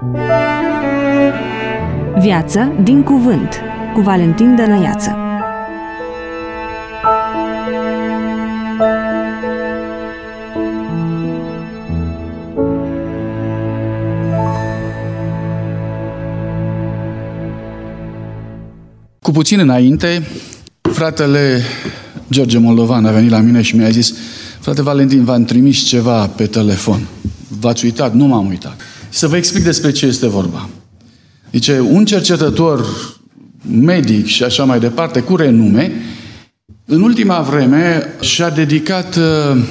Viață din cuvânt, cu Valentin Dănăiață. Cu puțin înainte, fratele George Moldovan a venit la mine și mi-a zis: frate Valentin, v-am trimis ceva pe telefon. V-ați uitat? Nu m-am uitat. Să vă explic despre ce este vorba. Zice, un cercetător medic și așa mai departe, cu renume, în ultima vreme și-a dedicat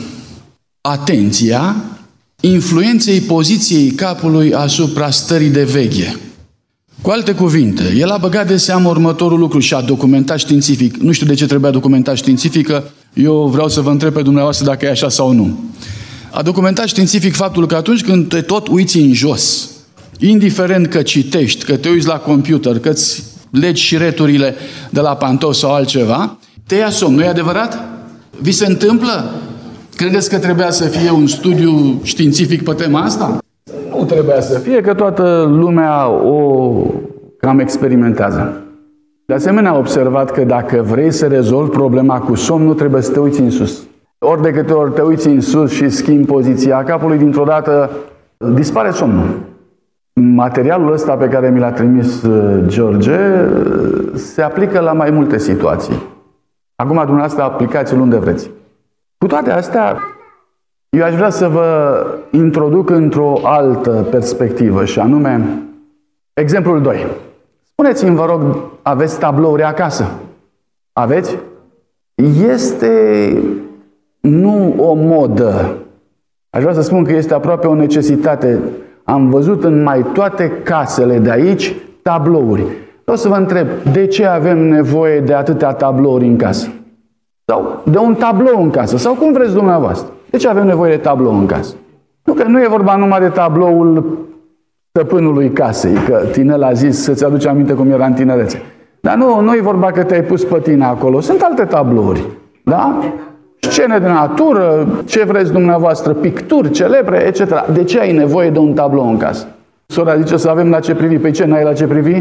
atenția influenței poziției capului asupra stării de veche. Cu alte cuvinte, el a băgat de seamă următorul lucru și a documentat științific. Nu știu de ce trebuia documentat științific, că eu vreau să vă întreb pe dumneavoastră dacă e așa sau nu. A documentat științific faptul că atunci când te tot uiți în jos, indiferent că citești, că te uiți la computer, că îți legi șireturile de la pantofi sau altceva, te ia somn. Nu e adevărat? Vi se întâmplă? Credeți că trebuia să fie un studiu științific pe tema asta? Nu trebuia să fie, că toată lumea o cam experimentează. De asemenea, a observat că dacă vrei să rezolvi problema cu somn, nu trebuie să te uiți în sus. Ori de câte ori te uiți în sus și schimbi poziția capului, dintr-o dată dispare somnul. Materialul ăsta pe care mi l-a trimis George se aplică la mai multe situații. Acum, dumneavoastră, aplicați-l unde vreți. Cu toate astea, eu aș vrea să vă introduc într-o altă perspectivă, și anume, exemplul 2. Spuneți-mi, vă rog, aveți tablouri acasă? Aveți? Este nu o modă. Aș vrea să spun că este aproape o necesitate. Am văzut în mai toate casele de aici tablouri. Vreau să vă întreb, de ce avem nevoie de atâtea tablouri în casă? Sau de un tablou în casă? Sau cum vreți dumneavoastră? De ce avem nevoie de tablou în casă? Nu, că nu e vorba numai de tabloul stăpânului casei, că Tinel a zis să-ți aduci aminte cum era în tinerețe. Dar nu e vorba că te-ai pus pe tine acolo. Sunt alte tablouri. Da? Scene de natură, ce vreți dumneavoastră, picturi celebre, etc. De ce ai nevoie de un tablou în casă? Sora zice să avem la ce privi. Păi ce, n-ai la ce privi?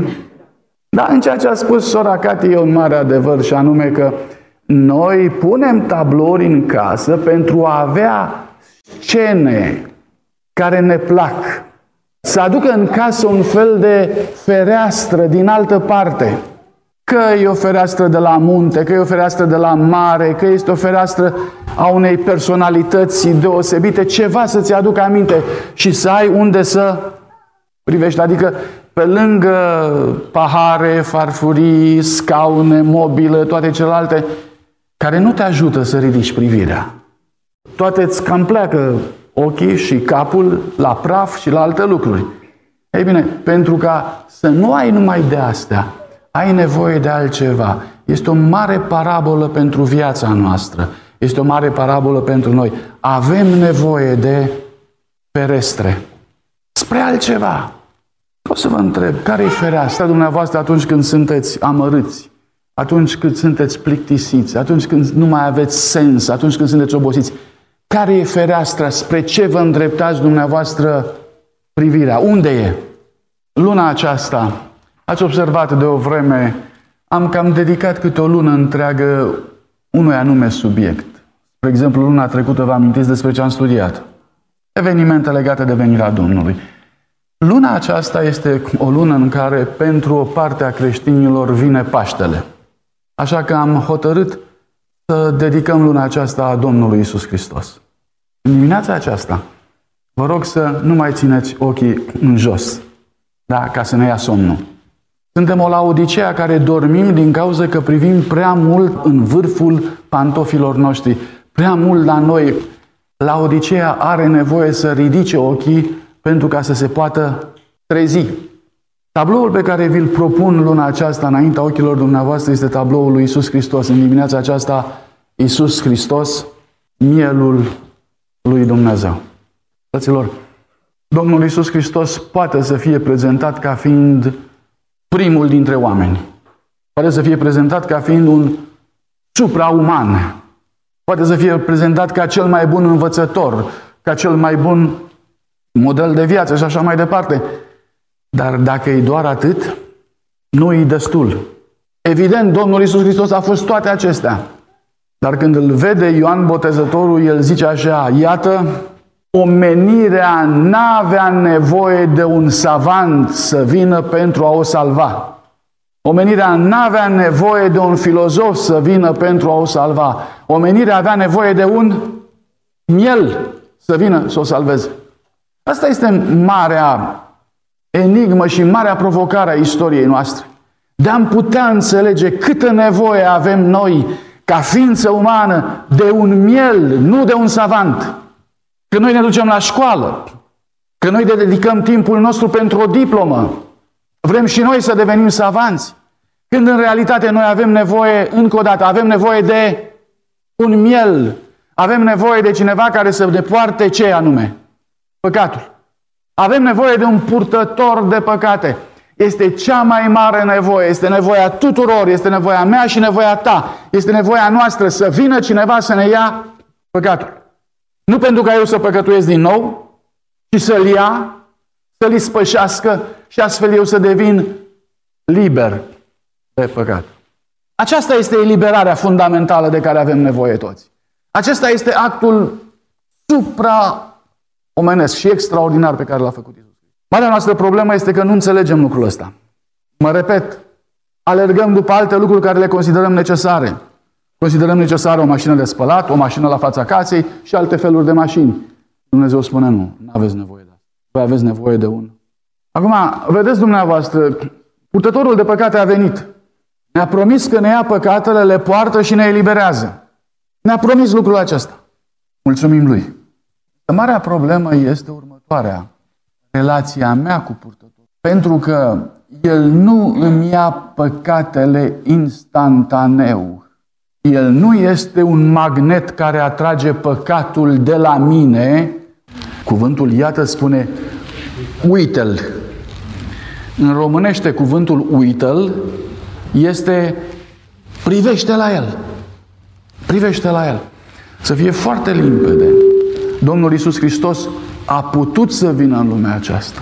Da, în ceea ce a spus sora Cati e un mare adevăr, și anume că noi punem tablouri în casă pentru a avea scene care ne plac. Să aducă în casă un fel de fereastră din altă parte. Că e o fereastră de la munte, că e o fereastră de la mare, că este o fereastră a unei personalități deosebite, ceva să-ți aducă aminte și să ai unde să privești. Adică pe lângă pahare, farfurii, scaune, mobilă, toate celelalte care nu te ajută să ridici privirea. Toate îți cam pleacă ochii și capul la praf și la alte lucruri. Ei bine, pentru ca să nu ai numai de astea, ai nevoie de altceva. Este o mare parabolă pentru viața noastră. Este o mare parabolă pentru noi. Avem nevoie de ferestre. Spre altceva. O să vă întreb, care e fereastra dumneavoastră atunci când sunteți amărâți? Atunci când sunteți plictisiți? Atunci când nu mai aveți sens? Atunci când sunteți obosiți? Care e fereastra? Spre ce vă îndreptați dumneavoastră privirea? Unde e? Luna aceasta, ați observat de o vreme, am cam dedicat câte o lună întreagă unui anume subiect. Spre exemplu, luna trecută vă amintiți despre ce am studiat. Evenimente legate de venirea Domnului. Luna aceasta este o lună în care pentru o parte a creștinilor vine Paștele. Așa că am hotărât să dedicăm luna aceasta a Domnului Iisus Hristos. În dimineața aceasta, vă rog să nu mai țineți ochii în jos, da? Ca să ne ia somnul. Suntem o Laodicea care dormim din cauza că privim prea mult în vârful pantofilor noștri, prea mult la noi. Laodicea are nevoie să ridice ochii pentru ca să se poată trezi. Tabloul pe care vi-l propun luna aceasta înaintea ochilor dumneavoastră este tabloul lui Iisus Hristos. În dimineața aceasta, Iisus Hristos, mielul lui Dumnezeu. Fraților, Domnul Iisus Hristos poate să fie prezentat ca fiind primul dintre oameni. Poate să fie prezentat ca fiind un suprauman. Poate să fie prezentat ca cel mai bun învățător, ca cel mai bun model de viață și așa mai departe. Dar dacă e doar atât, nu e destul. Evident, Domnul Iisus Hristos a fost toate acestea. Dar când îl vede Ioan Botezătorul, el zice așa: iată, omenirea n-avea nevoie de un savant să vină pentru a o salva. Omenirea n-avea nevoie de un filozof să vină pentru a o salva. Omenirea avea nevoie de un miel să vină să o salveze. Asta este marea enigmă și marea provocare a istoriei noastre. De a putea înțelege câtă nevoie avem noi, ca ființă umană, de un miel, nu de un savant. Că noi ne ducem la școală, că noi dedicăm timpul nostru pentru o diplomă, vrem și noi să devenim savanți, când în realitate noi avem nevoie, încă o dată, avem nevoie de un miel, avem nevoie de cineva care să ne poarte ce anume? Păcatul. Avem nevoie de un purtător de păcate. Este cea mai mare nevoie, este nevoia tuturor, este nevoia mea și nevoia ta. Este nevoia noastră să vină cineva să ne ia păcatul. Nu pentru ca eu să păcătuiesc din nou, ci să-l ia, să-l ispășească și astfel eu să devin liber de păcat. Aceasta este eliberarea fundamentală de care avem nevoie toți. Acesta este actul supra-omenesc și extraordinar pe care l-a făcut Iisus. Marea noastră problemă este că nu înțelegem lucrul ăsta. Mă repet, alergăm după alte lucruri care le considerăm necesare. Considerăm necesară o mașină de spălat, o mașină la fața casei și alte feluri de mașini. Dumnezeu spune nu aveți nevoie de asta. Voi aveți nevoie de un. Acum, vedeți dumneavoastră, purtătorul de păcate a venit. Ne-a promis că ne ia păcatele, le poartă și ne eliberează. Ne-a promis lucrul acesta. Mulțumim Lui. Marea problemă este următoarea. Relația mea cu purtătorul. Pentru că El nu îmi ia păcatele instantaneu. El nu este un magnet care atrage păcatul de la mine. Cuvântul, iată, spune uite-l. În românește, cuvântul uite-l este privește la el. Privește la el. Să fie foarte limpede. Domnul Iisus Hristos a putut să vină în lumea aceasta.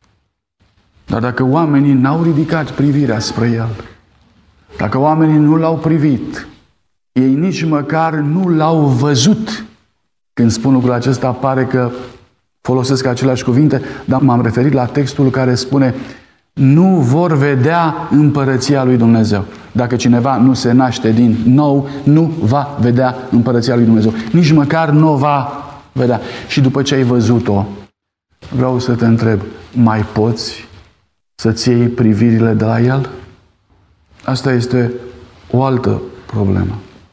Dar dacă oamenii n-au ridicat privirea spre El, dacă oamenii nu L-au privit, ei nici măcar nu L-au văzut. Când spun lucrul acesta, pare că folosesc aceleași cuvinte, dar m-am referit la textul care spune nu vor vedea împărăția lui Dumnezeu. Dacă cineva nu se naște din nou, nu va vedea împărăția lui Dumnezeu. Nici măcar nu va vedea. Și după ce ai văzut-o, vreau să te întreb, mai poți să-ți iei privirile de la El? Asta este o altă problemă.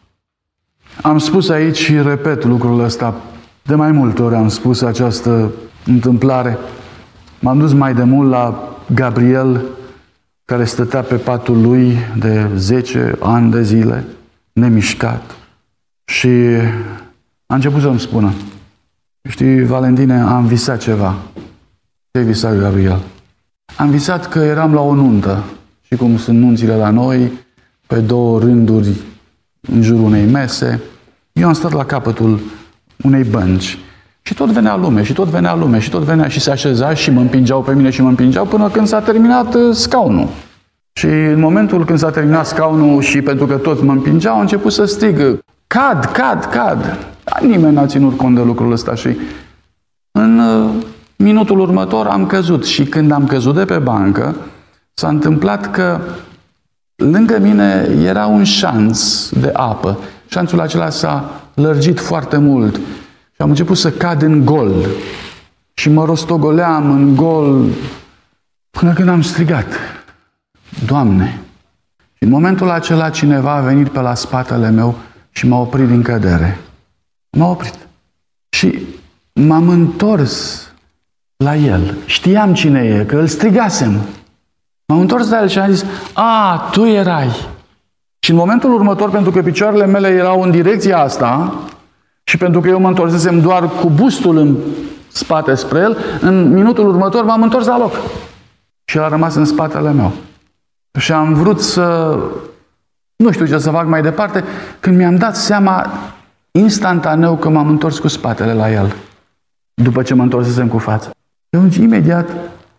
Am spus aici și repet lucrul ăsta. De mai multe ori am spus această întâmplare. M-am dus mai de mult la Gabriel, care stătea pe patul lui de 10 ani de zile, nemișcat. Și a început să-mi spună: știi, Valentine, am visat ceva. Ce ai visat, Gabriel? Am visat că eram la o nuntă. Și cum sunt nunțile la noi, pe 2 rânduri în jurul unei mese, eu am stat la capătul unei bănci. Și tot venea lume, și tot venea lume, și tot venea și se așeza și mă împingeau pe mine și mă împingeau până când s-a terminat scaunul. Și în momentul când s-a terminat scaunul și pentru că toți mă împingeau, au început să strigă: cad, cad, cad. Dar nimeni n-a ținut cont de lucrul ăsta și în minutul următor am căzut. Și când am căzut de pe bancă, s-a întâmplat că lângă mine era un șanț de apă. Șanțul acela s-a lărgit foarte mult și am început să cad în gol. Și mă rostogoleam în gol până când am strigat: Doamne! Și în momentul acela cineva a venit pe la spatele meu și m-a oprit din cădere. M-a oprit. Și m-am întors la el. Știam cine e, că îl strigasem. M-am întors la el și am zis: a, tu erai. Și în momentul următor, pentru că picioarele mele erau în direcția asta și pentru că eu mă întorsesem doar cu bustul în spate spre el, în minutul următor m-am întors la loc. Și el a rămas în spatele meu. Și am vrut să nu știu ce să fac mai departe, când mi-am dat seama instantaneu că m-am întors cu spatele la el, după ce mă întorsesem cu fața. Și atunci, imediat,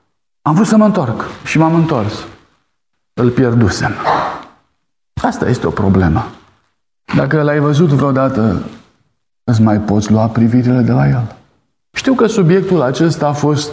Am vrut să mă întorc și m-am întors. Îl pierdusem. Asta este o problemă. Dacă l-ai văzut vreodată, îți mai poți lua privirile de la el. Știu că subiectul acesta a fost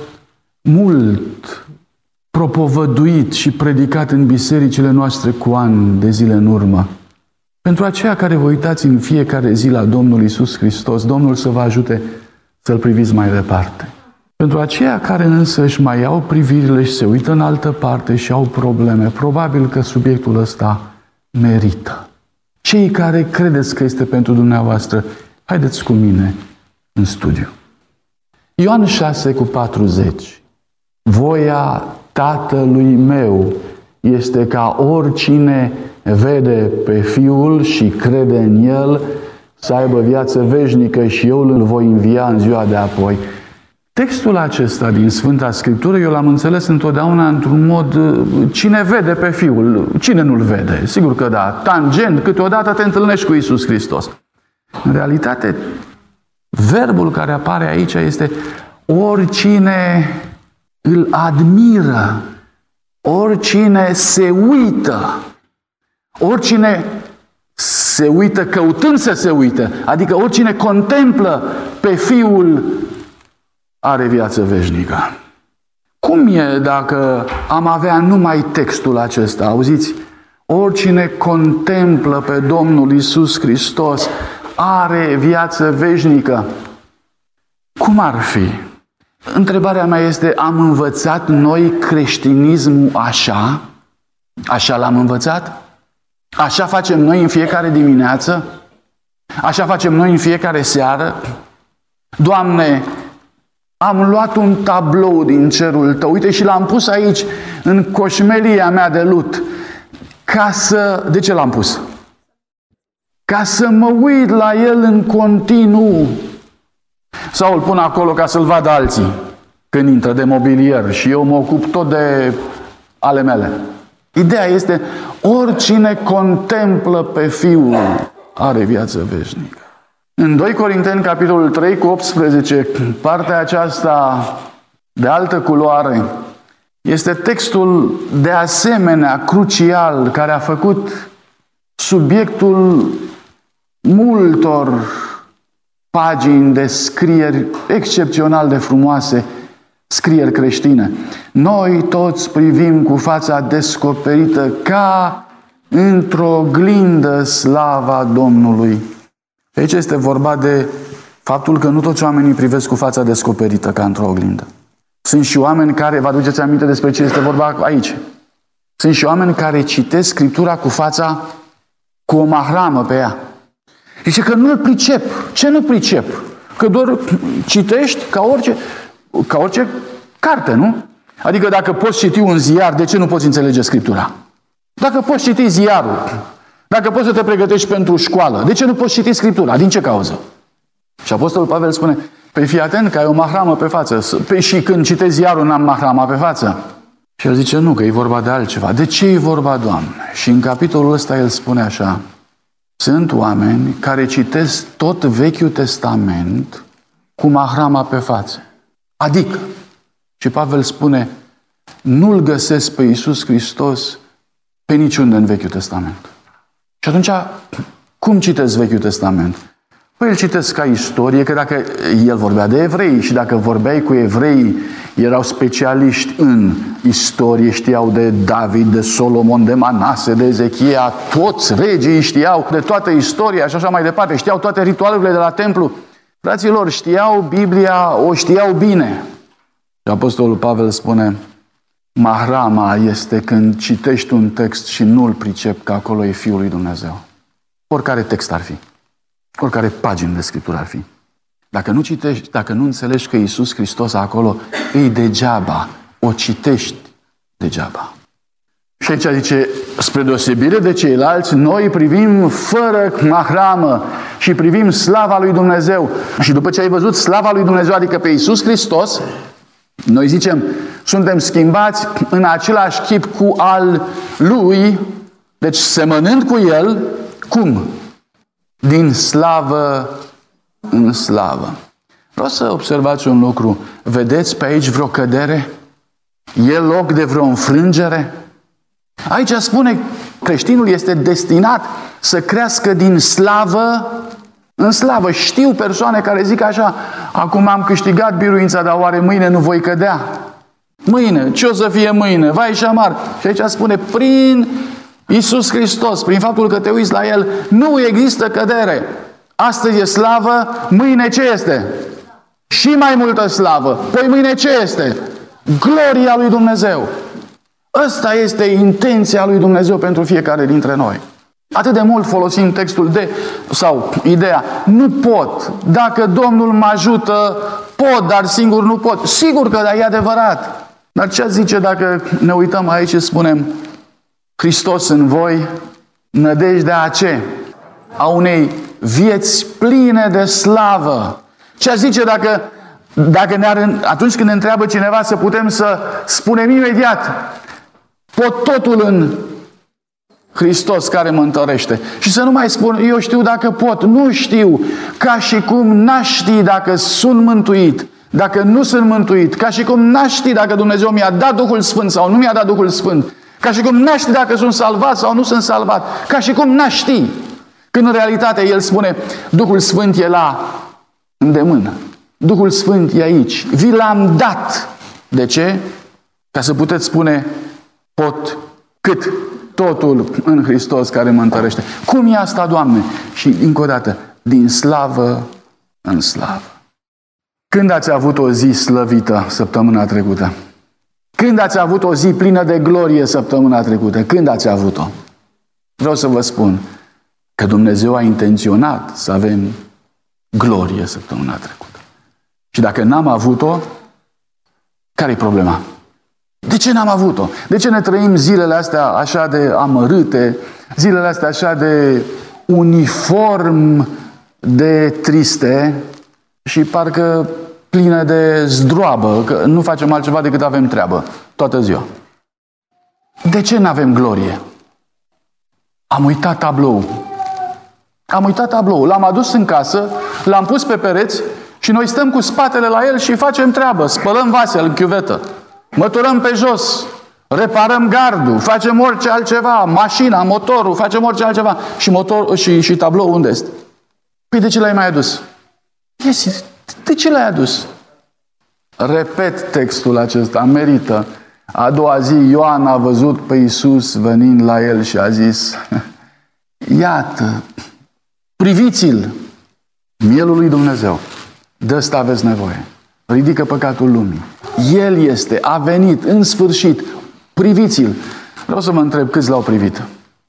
mult propovăduit și predicat în bisericile noastre cu ani de zile în urmă. Pentru aceia care vă uitați în fiecare zi la Domnul Iisus Hristos, Domnul să vă ajute să-L priviți mai departe. Pentru aceia care însă își mai iau privirile și se uită în altă parte și au probleme, probabil că subiectul ăsta merită. Cei care credeți că este pentru dumneavoastră, haideți cu mine în studiu. Ioan 6:40. Voia Tatălui meu este ca oricine vede pe Fiul și crede în El să aibă viață veșnică și eu îl voi învia în ziua de apoi. Textul acesta din Sfânta Scriptură eu l-am înțeles întotdeauna într-un mod: cine vede pe Fiul, cine nu-L vede? Sigur că da, tangent, câteodată te întâlnești cu Iisus Hristos. În realitate, verbul care apare aici este oricine îl admiră, oricine se uită, oricine se uită căutând să se uită, adică oricine contemplă pe Fiul are viață veșnică. Cum e dacă am avea numai textul acesta? Auziți? Oricine contemplă pe Domnul Iisus Hristos are viață veșnică. Cum ar fi? Întrebarea mea este: am învățat noi creștinismul așa? Așa l-am învățat? Așa facem noi în fiecare dimineață? Așa facem noi în fiecare seară? Doamne, am luat un tablou din cerul Tău, uite, și l-am pus aici, în coșmelia mea de lut, ca să... De ce l-am pus? Ca să mă uit la el în continuu. Sau îl pun acolo ca să-l vadă alții când intră, de mobilier, și eu mă ocup tot de ale mele. Ideea este: oricine contemplă pe Fiul are viață veșnică. În 2 Corinteni, capitolul 3, cu 18, partea aceasta de altă culoare, este textul de asemenea crucial care a făcut subiectul multor pagini de scrieri excepțional de frumoase, scrieri creștine. Noi toți privim cu fața descoperită ca într-o oglindă slava Domnului. Aici este vorba de faptul că nu toți oamenii privesc cu fața descoperită ca într-o oglindă. Sunt și oameni care, vă aduceți aminte despre ce este vorba aici? Sunt și oameni care citesc Scriptura cu fața cu o mahramă pe ea. Zice că nu-l pricep. Ce nu pricep? Că doar citești ca orice carte, nu? Adică dacă poți citi un ziar, de ce nu poți înțelege Scriptura? Dacă poți citi ziarul, dacă poți să te pregătești pentru școală, de ce nu poți citi Scriptura? Din ce cauză? Și Apostolul Pavel spune: păi fii atent că ai o mahramă pe față. Păi și când citezi ziarul, n-am mahrama pe față. Și el zice: nu, că e vorba de altceva. De ce e vorba, Doamne? Și în capitolul ăsta el spune așa: sunt oameni care citesc tot Vechiul Testament cu mahrama pe față. Adică, și Pavel spune, nu-L găsesc pe Iisus Hristos pe niciunde în Vechiul Testament. Și atunci, cum citesc Vechiul Testament? Păi îl citesc ca istorie, că dacă el vorbea de evrei și dacă vorbeai cu evrei, erau specialiști în istorie, știau de David, de Solomon, de Manase, de Ezechia, toți regii știau de toată istoria și așa mai departe, știau toate ritualurile de la templu. Fraților, știau Biblia, o știau bine. Și Apostolul Pavel spune, mahrama este când citești un text și nu-l pricep că acolo e Fiul lui Dumnezeu. Oricare text ar fi. Oricare pagină de Scriptură ar fi. Dacă nu citești, dacă nu înțelegi că Iisus Hristos acolo, e degeaba. O citești degeaba. Și aici zice, spre deosebire de ceilalți, noi privim fără mahramă și privim slava lui Dumnezeu. Și după ce ai văzut slava lui Dumnezeu, adică pe Iisus Hristos, noi zicem, suntem schimbați în același chip cu al Lui, deci semănând cu El, cum? Din slavă în slavă. Vreau să observați un lucru. Vedeți pe aici vreo cădere? E loc de vreo înfrângere? Aici spune, creștinul este destinat să crească din slavă în slavă. Știu persoane care zic așa: acum am câștigat biruința, dar oare mâine nu voi cădea? Mâine, ce o să fie mâine? Vai și amar! Și aici spune, prin Iisus Hristos, prin faptul că te uiți la El, nu există cădere. Astăzi e slavă, mâine ce este? Și mai multă slavă. Păi mâine ce este? Gloria lui Dumnezeu. Ăsta este intenția lui Dumnezeu pentru fiecare dintre noi. Atât de mult folosim textul sau ideea, nu pot. Dacă Domnul mă ajută, pot, dar singur nu pot. Sigur că da, e adevărat. Dar ce zice dacă ne uităm aici și spunem, Hristos în voi, nădejdea a ce? A unei vieți pline de slavă. Ce zice dacă atunci când ne întreabă cineva să putem să spunem imediat, pot totul în Hristos care mă întărește. Și să nu mai spun, eu știu dacă pot, nu știu, ca și cum n-aș ști dacă sunt mântuit, dacă nu sunt mântuit, ca și cum n-aș ști dacă Dumnezeu mi-a dat Duhul Sfânt sau nu mi-a dat Duhul Sfânt, ca și cum n-aș ști dacă sunt salvat sau nu sunt salvat, ca și cum n-aș ști. Când în realitate El spune, Duhul Sfânt e la îndemână. Duhul Sfânt e aici. Vi l-am dat. De ce? Ca să puteți spune, pot cât totul în Hristos care mă întărește. Cum e asta, Doamne? Și încă o dată, din slavă în slavă. Când ați avut o zi slăvită săptămâna trecută? Când ați avut o zi plină de glorie săptămâna trecută? Când ați avut-o? Vreau să vă spun că Dumnezeu a intenționat să avem glorie săptămâna trecută. Și dacă n-am avut-o, care-i problema? De ce n-am avut-o? De ce ne trăim zilele astea așa de amărâte, zilele astea așa de uniform de triste și parcă pline de zdroabă, că nu facem altceva decât avem treabă toată ziua? De ce n-avem glorie? Am uitat tablou. Am uitat tablou. L-am adus în casă, l-am pus pe pereți și noi stăm cu spatele la el și facem treabă. Spălăm vasele în chiuvetă. Măturăm pe jos, reparăm gardul, facem orice altceva, mașina, motorul, facem orice altceva. Și tablou unde este? Păi de ce l-ai mai adus? De ce l-ai adus? Repet textul acesta, merită. A doua zi Ioan a văzut pe Iisus venind la el și a zis, iată, priviți-l, mielul lui Dumnezeu, de ăsta aveți nevoie. Ridică păcatul lumii. El este, a venit, în sfârșit. Priviți-l. Vreau să vă întreb câți l-au privit.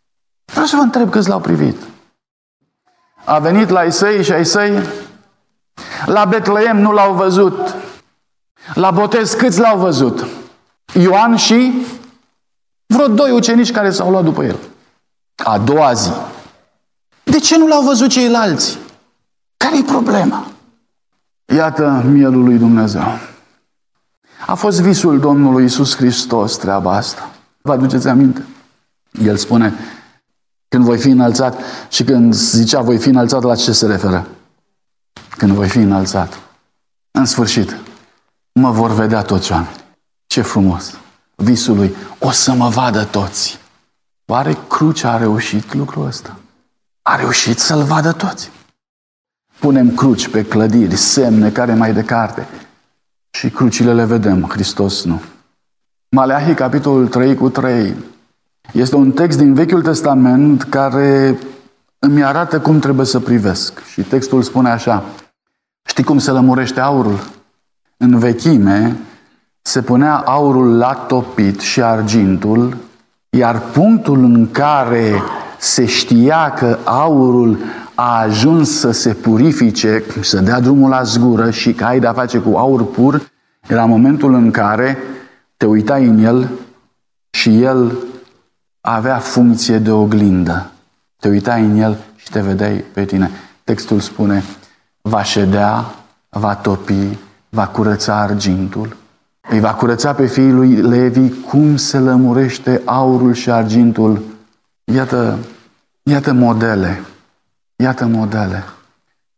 A venit la ai săi și ai săi la Betleem nu l-au văzut. La botez câți l-au văzut? Ioan și vreo 2 ucenici care s-au luat după el. A doua zi. De ce nu l-au văzut ceilalți? Care-i problema? Iată mielul lui Dumnezeu. A fost visul Domnului Iisus Hristos treaba asta. Vă aduceți aminte? El spune, când voi fi înălțat, și când zicea voi fi înălțat, la ce se referă? Când voi fi înălțat. În sfârșit, mă vor vedea toți oamenii. Ce frumos! Visul lui, o să mă vadă toți. Oare crucea a reușit lucrul ăsta? A reușit să-l vadă toți. Punem cruci pe clădiri, semne, care mai departe. Și crucile le vedem, Hristos nu. Maleahi, capitolul 3:3, este un text din Vechiul Testament care îmi arată cum trebuie să privesc. Și textul spune așa, știi cum se lămurește aurul? În vechime se punea aurul la topit și argintul, iar punctul în care se știa că aurul a ajuns să se purifice, să dea drumul la zgură și că ai de-a face cu aur pur, era momentul în care te uitai în el și el avea funcție de oglindă. Te uitai în el și te vedeai pe tine. Textul spune, va ședea, va topi, va curăța argintul, îi va curăța pe fiii lui Levi cum se lămurește aurul și argintul. Iată modele. Iată modele.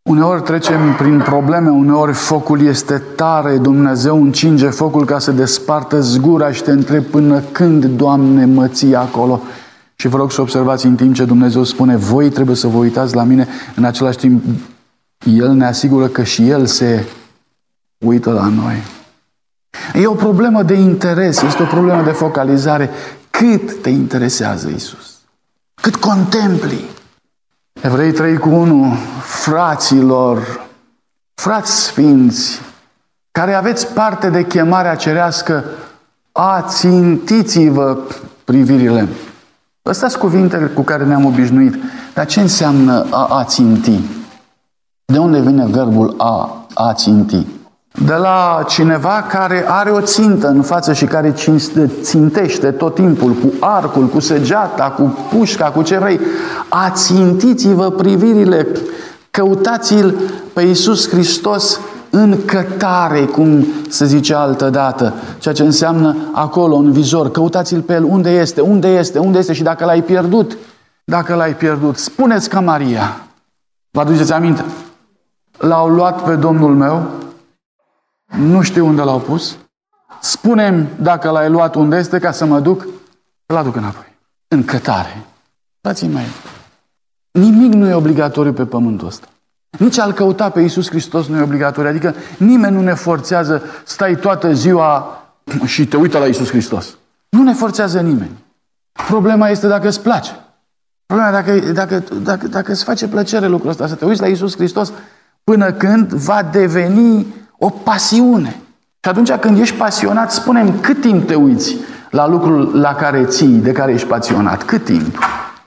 Uneori trecem prin probleme, uneori focul este tare, Dumnezeu încinge focul ca să despartă zgura și te întreb până când, Doamne, mă ții acolo? Și vă rog să observați în timp ce Dumnezeu spune, voi trebuie să vă uitați la mine, în același timp El ne asigură că și El se uită la noi. E o problemă de interes, este o problemă de focalizare. Cât te interesează Iisus? Cât contempli? Evrei 3:1, fraților, frați sfinți, care aveți parte de chemarea cerească, ațintiți-vă privirile. Astea sunt cuvintele cu care ne-am obișnuit. Dar ce înseamnă a ținti? De unde vine verbul a ținti? De la cineva care are o țintă în față și care țintește tot timpul, cu arcul, cu săgeata, cu pușca, cu ce vrei. Ațintiți-vă privirile, căutați-L pe Iisus Hristos în cătare, cum se zice altădată, ceea ce înseamnă acolo, în vizor. Căutați-L pe El, unde este, unde este, unde este și dacă L-ai pierdut, spuneți ca Maria. Vă aduceți aminte? L-au luat pe Domnul meu, nu știu unde L-au pus, spune-mi dacă L-ai luat unde este ca să mă duc, Îl aduc înapoi. În cătare. Frații mei, nimic nu e obligatoriu pe pământul ăsta. Nici a-L căuta pe Iisus Hristos nu e obligatoriu. Adică nimeni nu ne forțează, stai toată ziua și te uită la Iisus Hristos. Nu ne forțează nimeni. Problema este dacă îți place. Problema dacă îți face plăcere lucrul ăsta, să te uiți la Iisus Hristos până când va deveni o pasiune. Și atunci când ești pasionat, spune-mi cât timp te uiți la lucrul la care ții, de care ești pasionat. Cât timp?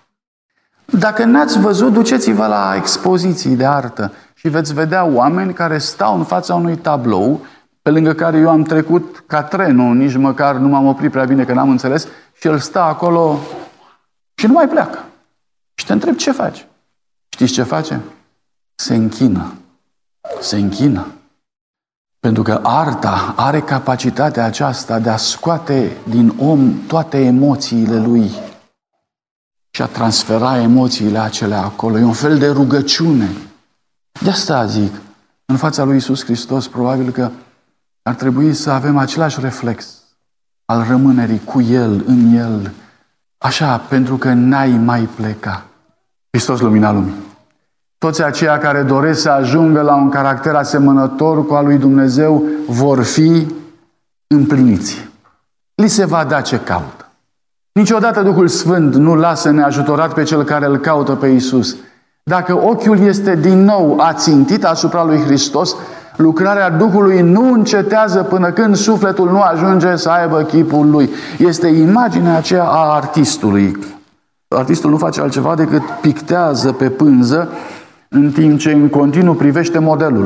Dacă n-ați văzut, duceți-vă la expoziții de artă și veți vedea oameni care stau în fața unui tablou, pe lângă care eu am trecut ca trenul, nici măcar nu m-am oprit prea bine că n-am înțeles, și el stă acolo și nu mai pleacă. Și te întreb ce faci. Știți ce face? Se închină. Se închină. Pentru că arta are capacitatea aceasta de a scoate din om toate emoțiile lui și a transfera emoțiile acelea acolo. E un fel de rugăciune. De asta zic, în fața lui Iisus Hristos, probabil că ar trebui să avem același reflex al rămânerii cu El, în El, așa, pentru că n-ai mai pleca. Hristos, lumina lumii. Toți aceia care doresc să ajungă la un caracter asemănător cu al lui Dumnezeu vor fi împliniți. Li se va da ce caută. Niciodată Duhul Sfânt nu lasă neajutorat pe cel care îl caută pe Iisus. Dacă ochiul este din nou ațintit asupra lui Hristos, lucrarea Duhului nu încetează până când sufletul nu ajunge să aibă chipul lui. Este imaginea aceea a artistului. Artistul nu face altceva decât pictează pe pânză în timp ce în continuu privește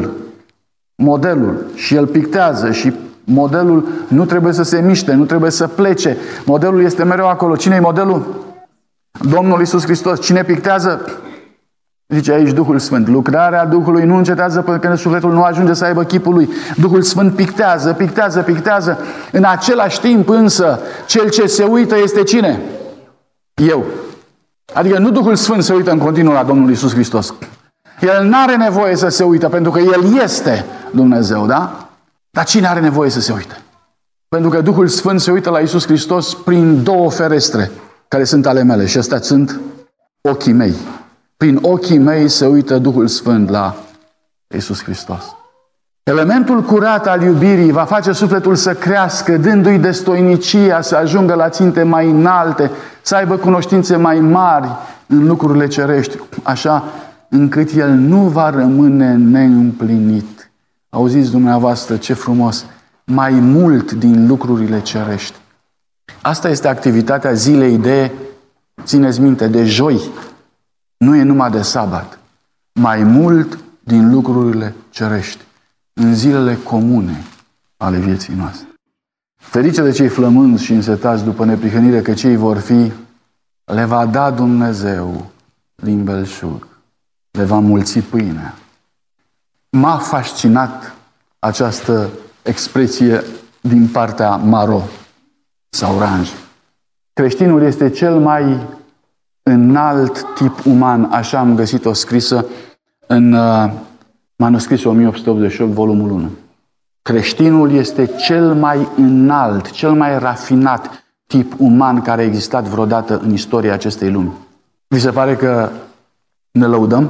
modelul și el pictează și modelul nu trebuie să se miște, nu trebuie să plece. Modelul este mereu acolo. Cine e modelul? Domnul Iisus Hristos. Cine pictează? Zice aici Duhul Sfânt. Lucrarea Duhului nu încetează până când sufletul nu ajunge să aibă chipul lui. Duhul Sfânt pictează. În același timp însă, cel ce se uită este cine? Eu. Adică nu Duhul Sfânt se uită în continuu la Domnul Iisus Hristos. El n-are nevoie să se uită, pentru că El este Dumnezeu, da? Dar cine are nevoie să se uite? Pentru că Duhul Sfânt se uită la Iisus Hristos prin două ferestre, care sunt ale mele, și astea sunt ochii mei. Prin ochii mei se uită Duhul Sfânt la Iisus Hristos. Elementul curat al iubirii va face sufletul să crească, dându-i destoinicia să ajungă la ținte mai înalte, să aibă cunoștințe mai mari în lucrurile cerești, așa încât el nu va rămâne neîmplinit. Auziți dumneavoastră ce frumos! Mai mult din lucrurile cerești. Asta este activitatea zilei de, țineți minte, de joi. Nu e numai de sabat. Mai mult din lucrurile cerești. În zilele comune ale vieții noastre. Ferice de cei flămânzi și însetați după neprihănire, că cei vor fi, le va da Dumnezeu din belșug. Le va mulți pâinea. M-a fascinat această expresie din partea maro sau oranj. Creștinul este cel mai înalt tip uman, așa am găsit-o scrisă în Manuscris 1888, volumul 1. Creștinul este cel mai înalt, cel mai rafinat tip uman care a existat vreodată în istoria acestei lumi. Vi se pare că ne lăudăm?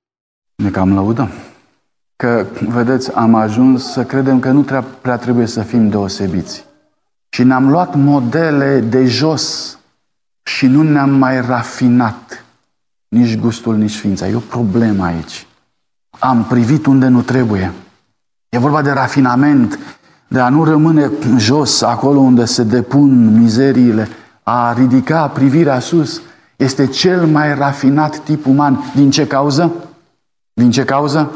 Ne cam lăudăm. Că, vedeți, am ajuns să credem că nu prea trebuie să fim deosebiți. Și ne-am luat modele de jos și nu ne-am mai rafinat nici gustul, nici ființa. E o problemă aici. Am privit unde nu trebuie. E vorba de rafinament, de a nu rămâne jos, acolo unde se depun mizeriile, a ridica privirea sus. Este cel mai rafinat tip uman. Din ce cauză? Din ce cauză?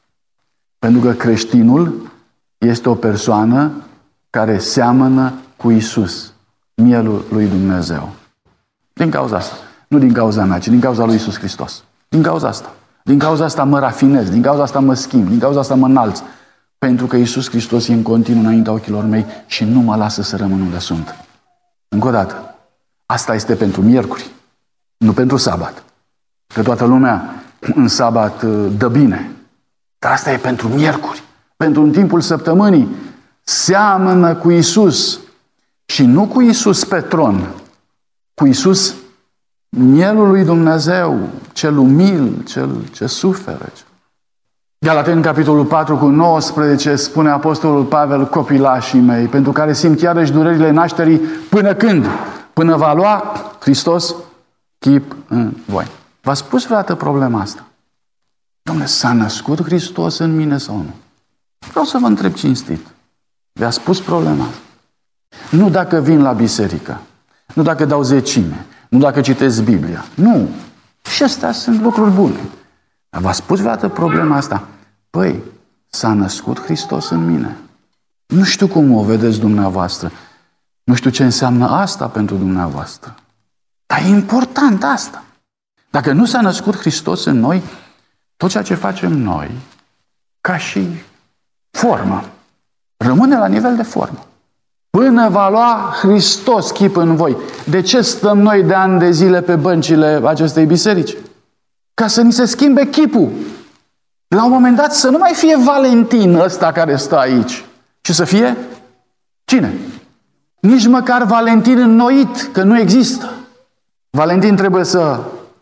Pentru că creștinul este o persoană care seamănă cu Isus, mielul lui Dumnezeu. Din cauza asta. Nu din cauza mea, ci din cauza lui Isus Hristos. Din cauza asta. Din cauza asta mă rafinez, din cauza asta mă schimb, din cauza asta mă înalț. Pentru că Iisus Hristos e în continuu înaintea ochilor mei și nu mă lasă să rămân unde sunt. Încă o dată, asta este pentru miercuri, nu pentru sabat. Că toată lumea în sabat dă bine. Dar asta e pentru miercuri, pentru în timpul săptămânii. Seamănă cu Iisus și nu cu Iisus pe tron, cu Iisus, mielul lui Dumnezeu, cel umil, cel ce suferă. Galateni, capitolul 4, cu 19, spune Apostolul Pavel: copilașii mei, pentru care simt iarăși durerile nașterii, până când? Până va lua Hristos chip în voi. V-a spus vreodată problema asta? Dom'le, s-a născut Hristos în mine sau nu? Vreau să vă întreb cinstit. V-a spus problema asta? Nu dacă vin la biserică, nu dacă dau zecime, nu dacă citesc Biblia. Nu. Și astea sunt lucruri bune. Dar v-a spus vreodată problema asta? Păi, s-a născut Hristos în mine. Nu știu cum o vedeți dumneavoastră. Nu știu ce înseamnă asta pentru dumneavoastră. Dar e important asta. Dacă nu s-a născut Hristos în noi, tot ceea ce facem noi, ca și formă, rămâne la nivel de formă. Până va lua Hristos chip în voi. De ce stăm noi de ani de zile pe băncile acestei biserici? Ca să ni se schimbe chipul. La un moment dat să nu mai fie Valentin ăsta care stă aici, ci să fie cine? Nici măcar Valentin înnoit, că nu există. Valentin trebuie să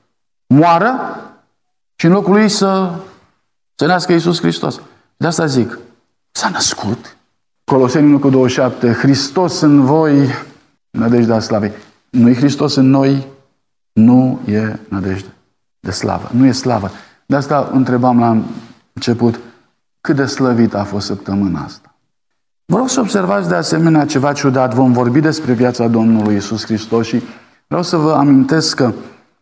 moară și în locul lui să se nască Iisus Hristos. De asta zic, s-a născut. Coloseni 1:27, Hristos în voi, nădejdea slavei. Nu-i Hristos în noi, nu e nădejde de slavă. Nu e slavă. De asta întrebam la început, cât de slăvit a fost săptămâna asta. Vreau să observați de asemenea ceva ciudat. Vom vorbi despre viața Domnului Iisus Hristos și vreau să vă amintesc că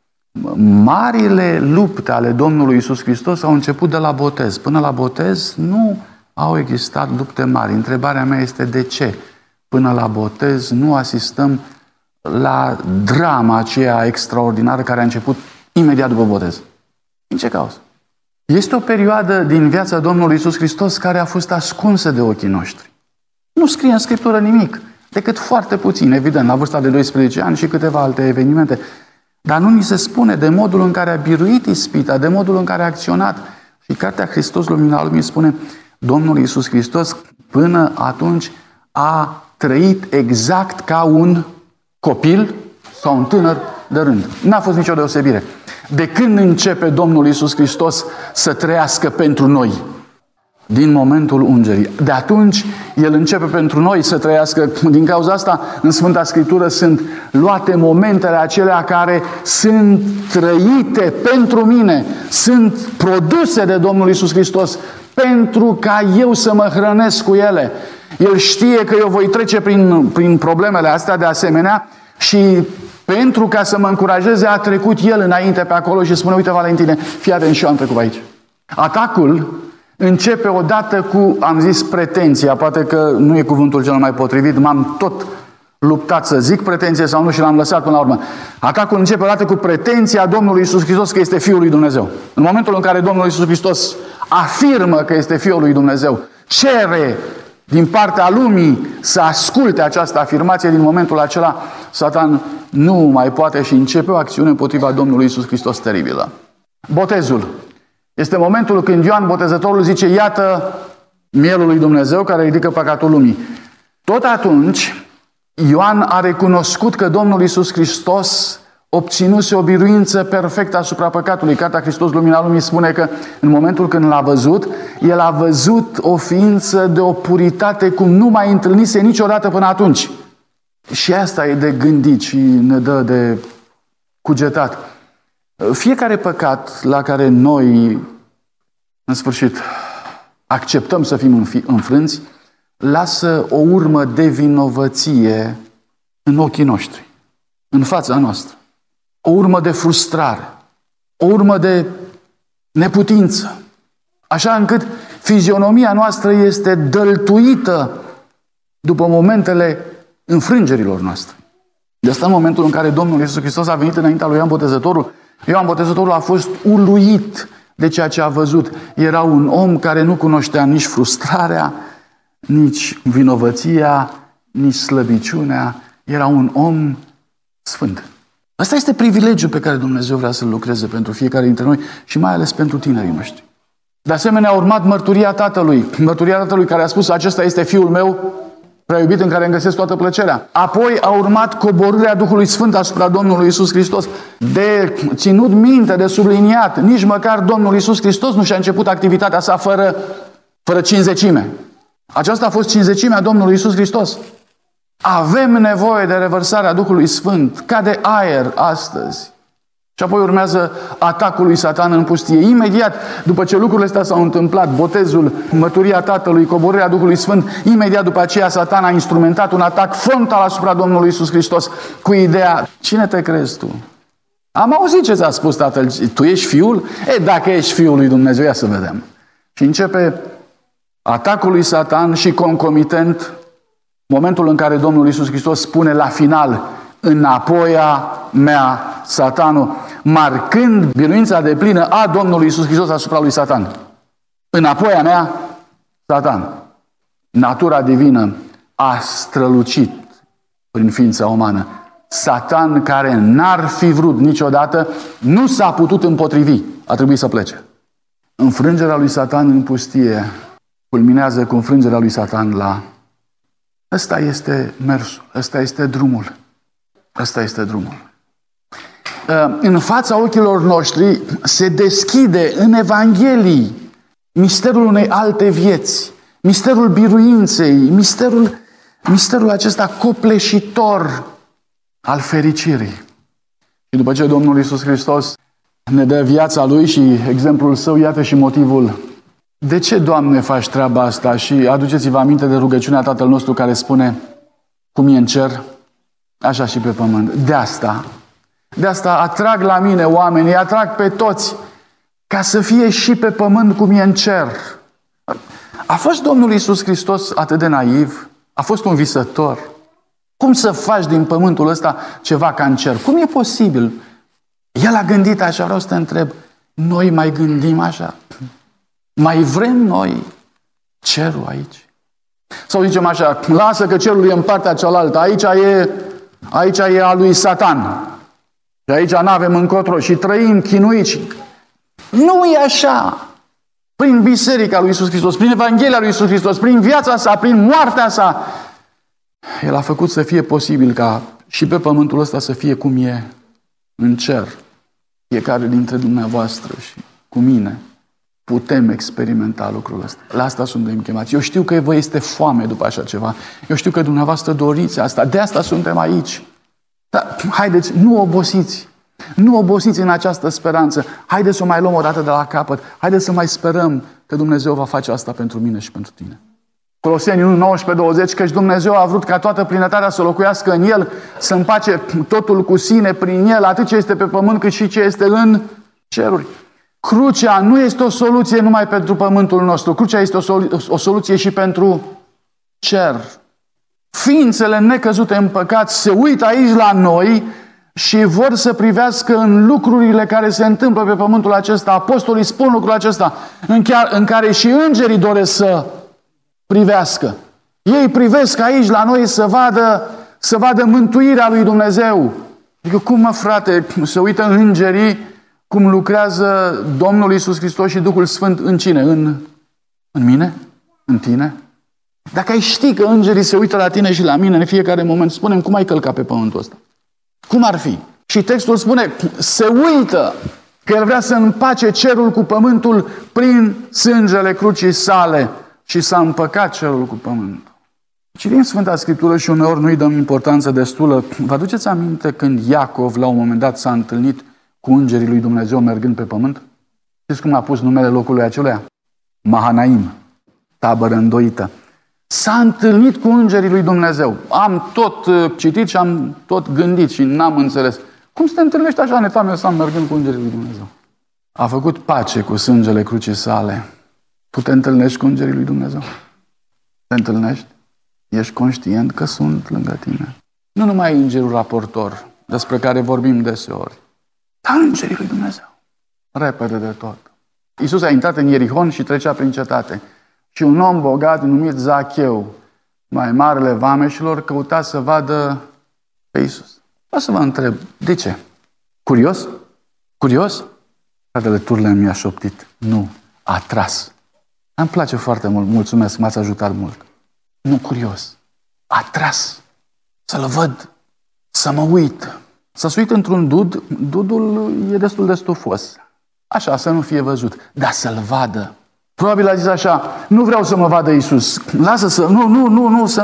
marile lupte ale Domnului Iisus Hristos au început de la botez. Până la botez nu au existat lupte mari. Întrebarea mea este de ce până la botez nu asistăm la drama aceea extraordinară care a început imediat după botez. În ce cauză? Este o perioadă din viața Domnului Iisus Hristos care a fost ascunsă de ochii noștri. Nu scrie în Scriptură nimic, decât foarte puțin, evident, la vârsta de 12 ani și câteva alte evenimente. Dar nu ni se spune de modul în care a biruit ispita, de modul în care a acționat. Și Cartea Hristos Lumina Lumii spune, Domnul Iisus Hristos până atunci a trăit exact ca un copil sau un tânăr de rând. N-a fost nicio deosebire. De când începe Domnul Iisus Hristos să trăiască pentru noi? Din momentul ungerii. De atunci, El începe pentru noi să trăiască. Din cauza asta, în Sfânta Scriptură sunt luate momentele acelea care sunt trăite pentru mine, sunt produse de Domnul Iisus Hristos pentru ca eu să mă hrănesc cu ele. El știe că eu voi trece prin problemele astea de asemenea și pentru ca să mă încurajeze a trecut El înainte pe acolo și spune, uite Valentine, fii atent și eu am trecut aici. Atacul începe odată cu, am zis, pretenția. Poate că nu e cuvântul cel mai potrivit, m-am tot luptat să zic pretenție sau nu și l-am lăsat până la urmă. Atacul începe odată cu pretenția Domnului Iisus Hristos că este Fiul lui Dumnezeu. În momentul în care Domnul Iisus Hristos afirmă că este Fiul lui Dumnezeu, cere din partea lumii să asculte această afirmație, din momentul acela Satan nu mai poate și începe o acțiune împotriva Domnului Iisus Hristos teribilă. Botezul Este momentul când Ioan Botezătorul zice, iată mielul lui Dumnezeu care ridică păcatul lumii. Tot atunci, Ioan a recunoscut că Domnul Iisus Hristos obținuse o biruință perfectă asupra păcatului. Cartea Hristos, Lumina Lumii spune că în momentul când l-a văzut, el a văzut o ființă de o puritate cum nu mai întâlnise niciodată până atunci. Și asta e de gândit și ne dă de cugetat. Fiecare păcat la care noi, în sfârșit, acceptăm să fim înfrânți, lasă o urmă de vinovăție în ochii noștri, în fața noastră. O urmă de frustrare, o urmă de neputință, așa încât fizionomia noastră este dăltuită după momentele înfrângerilor noastre. De asta, în momentul în care Domnul Iisus Hristos a venit înaintea lui Ioan Botezătorul, Ioan Botezătorul a fost uluit de ceea ce a văzut. Era un om care nu cunoștea nici frustrarea, nici vinovăția, nici slăbiciunea. Era un om sfânt. Asta este privilegiul pe care Dumnezeu vrea să-l lucreze pentru fiecare dintre noi și mai ales pentru tinerii noștri. De asemenea, a urmat mărturia Tatălui care a spus, acesta este Fiul meu prea iubit în care îmi găsesc toată plăcerea. Apoi a urmat coborârea Duhului Sfânt asupra Domnului Iisus Hristos. De ținut minte, de subliniat, nici măcar Domnul Iisus Hristos nu și-a început activitatea sa fără cinzecime. Aceasta a fost cinzecimea Domnului Iisus Hristos. Avem nevoie de revărsarea Duhului Sfânt, ca de aer astăzi. Și apoi urmează atacul lui Satan în pustie. Imediat după ce lucrurile astea s-au întâmplat, botezul, mărturia Tatălui, coborârea Duhului Sfânt, imediat după aceea Satan a instrumentat un atac frontal asupra Domnului Iisus Hristos cu ideea, cine te crezi tu? Am auzit ce ți-a spus Tatăl, tu ești Fiul? Dacă ești Fiul lui Dumnezeu, ia să vedem. Și începe atacul lui Satan și concomitent momentul în care Domnul Iisus Hristos spune la final, înapoia mea, Satanul, marcând biruința deplină a Domnului Iisus Hristos asupra lui Satan. Înapoia mea, Satan. Natura divină a strălucit prin ființa umană. Satan, care n-ar fi vrut niciodată, nu s-a putut împotrivi. A trebuit să plece. Înfrângerea lui Satan în pustie culminează cu înfrângerea lui Satan la... Ăsta este mersul, ăsta este drumul. Ăsta este drumul. În fața ochilor noștri se deschide în Evanghelii misterul unei alte vieți, misterul biruinței, misterul acesta copleșitor al fericirii. Și după ce Domnul Iisus Hristos ne dă viața Lui și exemplul Său, iată și motivul. De ce, Doamne, faci treaba asta? Și aduceți-vă aminte de rugăciunea Tatăl nostru care spune, cum e în cer, așa și pe pământ. De asta atrag la mine oamenii, atrag pe toți, ca să fie și pe pământ cum e în cer. A fost Domnul Iisus Hristos atât de naiv? A fost un visător? Cum să faci din pământul ăsta ceva ca în cer? Cum e posibil? El a gândit așa, vreau să te întreb, noi mai gândim așa? Mai vrem noi cerul aici? Sau zicem așa, lasă că cerul e în partea cealaltă, aici e a lui Satan. Și aici n-avem încotro și trăim chinuiți. Nu e așa. Prin biserica lui Iisus Hristos, prin Evanghelia lui Iisus Hristos, prin viața sa, prin moartea sa, El a făcut să fie posibil ca și pe pământul ăsta să fie cum e în cer. Fiecare dintre dumneavoastră și cu mine putem experimenta lucrul ăsta. La asta suntem chemați. Eu știu că vă este foame după așa ceva. Eu știu că dumneavoastră doriți asta. De asta suntem aici. Dar haideți, nu obosiți. Nu obosiți în această speranță. Haideți să o mai luăm o dată de la capăt. Haideți să mai sperăm că Dumnezeu va face asta pentru mine și pentru tine. Coloseni 1:19-20, căci Dumnezeu a vrut ca toată plinătatea să locuiască în El, să împace totul cu sine prin El, atât ce este pe pământ cât și ce este în ceruri. Crucea nu este o soluție numai pentru pământul nostru. Crucea este o soluție și pentru cer. Ființele necăzute în păcat se uită aici la noi și vor să privească în lucrurile care se întâmplă pe pământul acesta. Apostolii spun lucrul acesta, în care și îngerii doresc să privească. Ei privesc aici la noi să vadă mântuirea lui Dumnezeu. Adică cum, frate, se uită îngerii cum lucrează Domnul Iisus Hristos și Duhul Sfânt în cine? În mine? În tine? Dacă ai ști că îngerii se uită la tine și la mine în fiecare moment, spune-mi cum ai călcat pe pământul ăsta? Cum ar fi? Și textul spune, se uită că El vrea să împace cerul cu pământul prin sângele crucii sale și s-a împăcat cerul cu pământul. Citim Sfânta Scriptură și uneori nu-i dăm importanță destulă. Vă aduceți aminte când Iacov la un moment dat s-a întâlnit cu îngerii lui Dumnezeu mergând pe pământ? Știți cum a pus numele locului acelea? Mahanaim, tabără îndoită. S-a întâlnit cu îngerii lui Dumnezeu. Am tot citit și am tot gândit și n-am înțeles. Cum să te întâlnești așa nefamesan mergând cu îngerii lui Dumnezeu? A făcut pace cu sângele crucii sale. Tu te întâlnești cu îngerii lui Dumnezeu? Te întâlnești? Ești conștient că sunt lângă tine. Nu numai îngerul raportor, despre care vorbim deseori, dar îngerii lui Dumnezeu. Repede de tot. Iisus a intrat în Ierihon și trecea prin cetate. Și un om bogat numit Zacheu, mai marele vameșilor, căuta să vadă pe Iisus. Vreau să vă întreb, de ce? Curios? Curios? Fratele Turle mi-a șoptit. Nu, atras. Îmi place foarte mult, mulțumesc, m-ați ajutat mult. Nu curios, atras. Să-l văd, să mă uit. Să se uit într-un dud, dudul e destul de stufos. Așa, să nu fie văzut, dar să-l vadă. Probabil a zis așa, nu vreau să mă vadă Iisus. Lasă să, nu, să...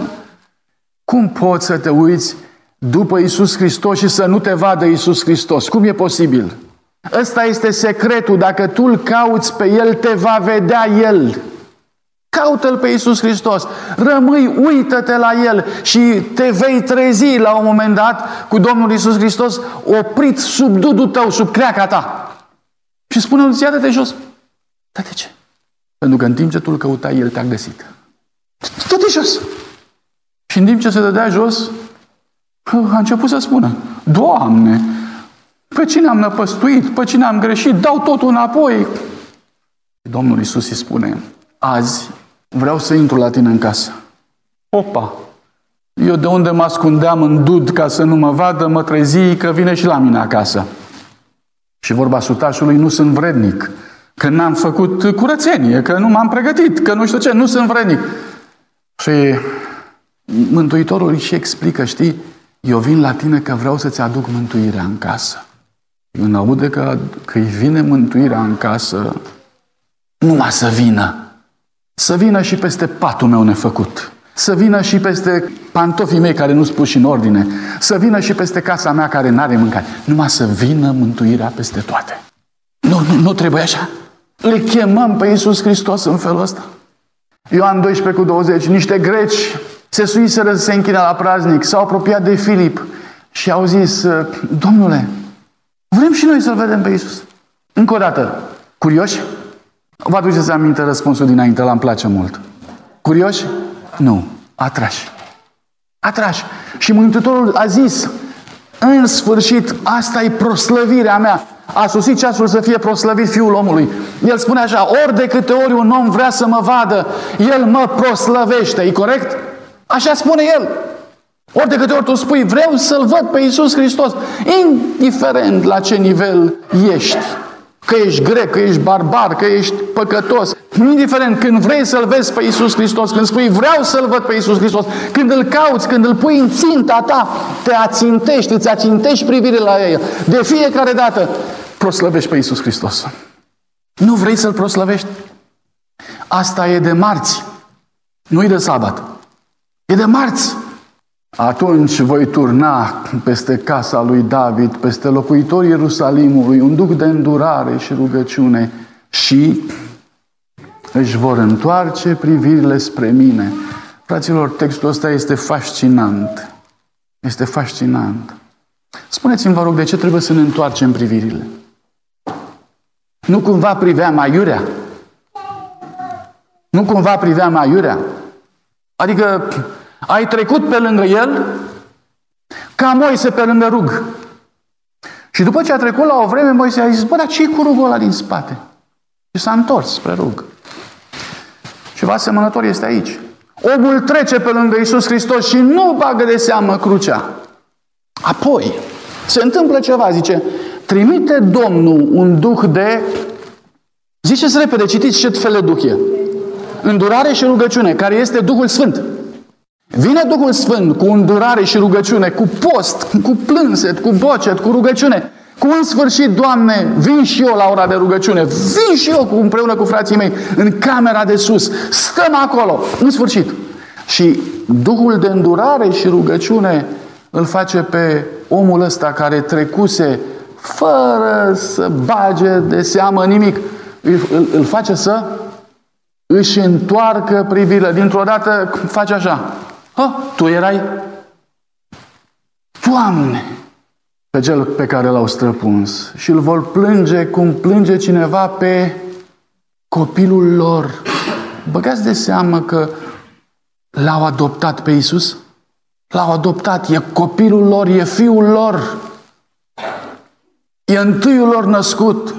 Cum poți să te uiți după Iisus Hristos și să nu te vadă Iisus Hristos? Cum e posibil? Ăsta este secretul. Dacă tu îl cauți pe El, te va vedea El. Caută-L pe Iisus Hristos. Rămâi, uită-te la El și te vei trezi la un moment dat cu Domnul Iisus Hristos oprit sub dudul tău, sub creaca ta. Și spune-L, iată-te jos. Dar de ce? Pentru că în timp ce tu îl căutai, El te-a găsit. Dă-te jos! Și în timp ce se dădea jos, a început să spună, Doamne, pe cine am năpăstuit, pe cine am greșit, dau totul înapoi. Domnul Iisus îi spune, azi vreau să intru la tine în casă. Opa! Eu de unde mă ascundeam în dud ca să nu mă vadă, mă trezi că vine și la mine acasă. Și vorba sutașului, nu sunt vrednic, că n-am făcut curățenie, că nu m-am pregătit, că nu știu ce, nu sunt vrednic. Și Mântuitorul îi și explică, știi, eu vin la tine că vreau să-ți aduc mântuirea în casă. Când aude că îi vine mântuirea în casă, numai să vină. Să vină și peste patul meu nefăcut. Să vină și peste pantofii mei care nu-s puși în ordine. Să vină și peste casa mea care n-are mâncare. Numai să vină mântuirea peste toate. Nu trebuie așa. Îl chemăm pe Iisus Hristos în felul ăsta. Ioan 12:20. Niște greci se suiseră să se închine la praznic. S-au apropiat de Filip și au zis, Domnule, vrem și noi să-L vedem pe Iisus. Încă o dată, curioși? Vă aduceți aminte răspunsul dinainte, ăla îmi place mult. Curioși? Nu. Atrași. Atrași. Și Mântuitorul a zis, în sfârșit, asta e proslăvirea mea. A sosit ceasul să fie proslăvit Fiul omului. El spune așa, ori de câte ori un om vrea să mă vadă, El mă proslăvește. E corect? Așa spune El. Ori de câte ori tu spui, vreau să-L văd pe Iisus Hristos, indiferent la ce nivel ești. Că ești grec, că ești barbar, că ești păcătos. Indiferent, când vrei să-L vezi pe Iisus Hristos, când spui vreau să-L văd pe Iisus Hristos, când îl cauți, când îl pui în ținta ta, te ațintești, îți ațintești privirea la El. De fiecare dată proslăvești pe Iisus Hristos. Nu vrei să-L proslăvești? Asta e de marți, nu e de sabat. E de marți. Atunci voi turna peste casa lui David, peste locuitorii Ierusalimului, un duc de îndurare și rugăciune și își vor întoarce privirile spre mine. Fraților, textul ăsta este fascinant. Este fascinant. Spuneți-mi, vă rog, de ce trebuie să ne întoarcem privirile? Nu cumva priveam aiurea? Nu cumva priveam aiurea? Adică ai trecut pe lângă El ca Moise pe lângă rug. Și după ce a trecut la o vreme, Moise a zis, bă, dar ce-i cu rugul ăla din spate? Și s-a întors spre rug. Ceva asemănător este aici. Omul trece pe lângă Iisus Hristos și nu bagă de seamă crucea. Apoi se întâmplă ceva, zice, trimite Domnul un duh de... Ziceți repede, citiți ce fel de duh e. Îndurare și rugăciune, care este Duhul Sfânt. Vine Duhul Sfânt cu îndurare și rugăciune, cu post, cu plânset, cu bocet, cu rugăciune. Cu în sfârșit, Doamne, vin și eu la ora de rugăciune, vin și eu împreună cu frații mei în camera de sus, stăm acolo, în sfârșit. Și Duhul de îndurare și rugăciune îl face pe omul ăsta care trecuse fără să bage de seamă nimic. Îl face să își întoarcă privirea. Dintr-o dată face așa. Tu erai? Doamne! Pe cel pe care l-au străpuns. Și îl vor plânge cum plânge cineva pe copilul lor. Băgați de seamă că l-au adoptat pe Iisus? L-au adoptat. E copilul lor, e fiul lor. E întâiul lor născut.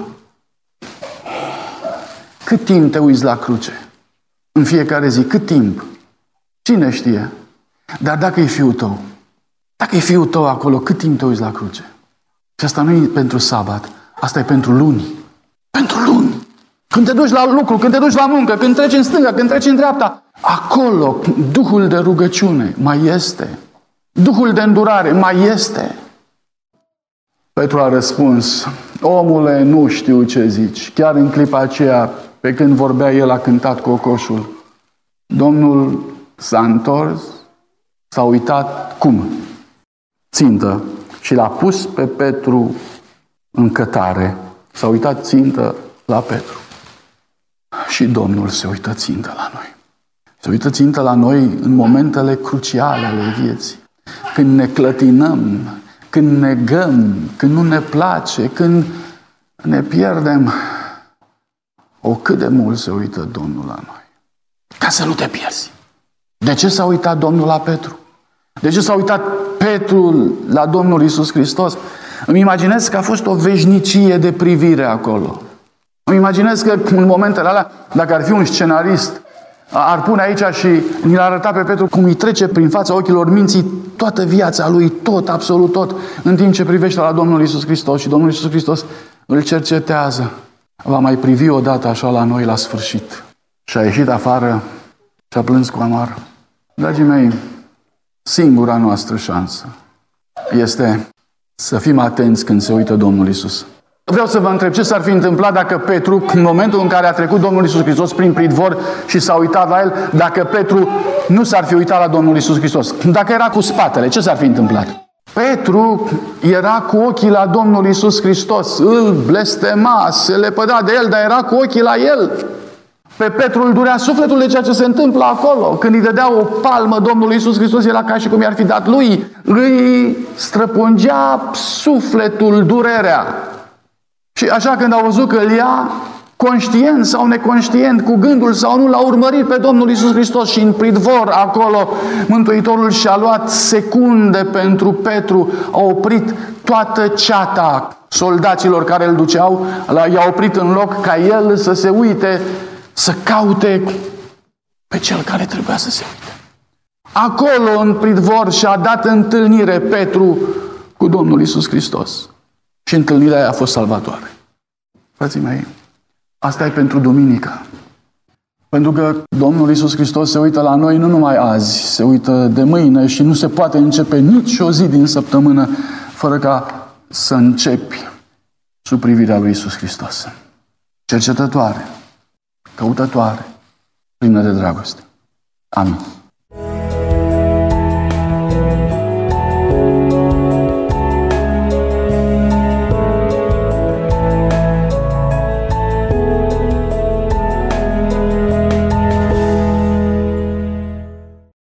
Cât timp te uiți la cruce? În fiecare zi. Cât timp? Cine știe? Dar dacă e fiul tău, dacă e fiul tău acolo, cât timp te uiți la cruce? Și asta nu e pentru sabat, asta e pentru luni. Pentru luni. Când te duci la lucru, când te duci la muncă, când treci în stânga, când treci în dreapta, acolo Duhul de rugăciune mai este. Duhul de îndurare mai este. Petru a răspuns: omule, nu știu ce zici. Chiar în clipa aceea, pe când vorbea el, a cântat cocoșul. Domnul s-a întors, s-a uitat cum? Țintă. Și l-a pus pe Petru în cătare. S-a uitat țintă la Petru. Și Domnul se uită țintă la noi. Se uită țintă la noi în momentele cruciale ale vieții. Când ne clătinăm, când negăm, când nu ne place, când ne pierdem. Cât de mult se uită Domnul la noi. Ca să nu te pierzi. De ce s-a uitat Domnul la Petru? De ce s-a uitat Petru la Domnul Iisus Hristos? Îmi imaginez că a fost o veșnicie de privire acolo. Îmi imaginez că în momentele alea, dacă ar fi un scenarist, ar pune aici și ni-l arăta pe Petru cum îi trece prin fața ochilor minții toată viața lui, tot, absolut tot, în timp ce privește la Domnul Iisus Hristos. Și Domnul Iisus Hristos îl cercetează. Va mai privi odată așa la noi la sfârșit. Și a ieșit afară și a plâns cu amar. Dragii mei, singura noastră șansă este să fim atenți când se uită Domnul Iisus. Vreau să vă întreb ce s-ar fi întâmplat dacă Petru, în momentul în care a trecut Domnul Iisus Hristos prin pridvor și s-a uitat la el, dacă Petru nu s-ar fi uitat la Domnul Iisus Hristos. Dacă era cu spatele, ce s-ar fi întâmplat? Petru era cu ochii la Domnul Iisus Hristos, îl blestema, se lepăda de el, dar era cu ochii la el. Pe Petru îl durea sufletul de ceea ce se întâmplă acolo. Când îi dădea o palmă Domnului Iisus Hristos, era ca și cum i-ar fi dat lui. Îi străpungea sufletul, durerea. Și așa când au văzut că îl ia, conștient sau neconștient, cu gândul sau nu, l-a urmărit pe Domnul Iisus Hristos și în pridvor acolo Mântuitorul și-a luat secunde pentru Petru, a oprit toată ceata soldaților care îl duceau, i-a oprit în loc ca el să se uite, să caute pe cel care trebuia să se uite. Acolo, în pridvor, și-a dat întâlnire Petru cu Domnul Iisus Hristos. Și întâlnirea aia a fost salvatoare. Frații mei, asta e pentru duminică. Pentru că Domnul Iisus Hristos se uită la noi nu numai azi, se uită de mâine și nu se poate începe nici o zi din săptămână fără ca să începi sub privirea lui Iisus Hristos. Cercetătoare, căutătoare, plină de dragoste. Amin.